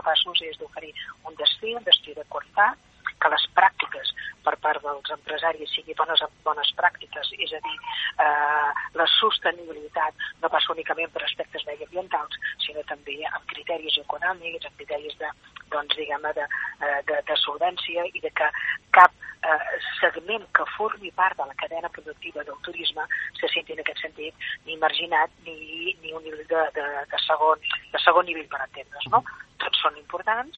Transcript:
capaços és d'oferir un destí de qualitat, que les pràctiques per part dels empresaris siguin bones pràctiques, és a dir, la sostenibilitat no passa únicament per aspectes mediambientals, sinó també amb criteris econòmics, amb criteris de solvència i de que cap segment que formi part de la cadena productiva del turisme se senti en aquest sentit ni marginat ni un nivell de segon nivell per entendre's, no? Tots són importants,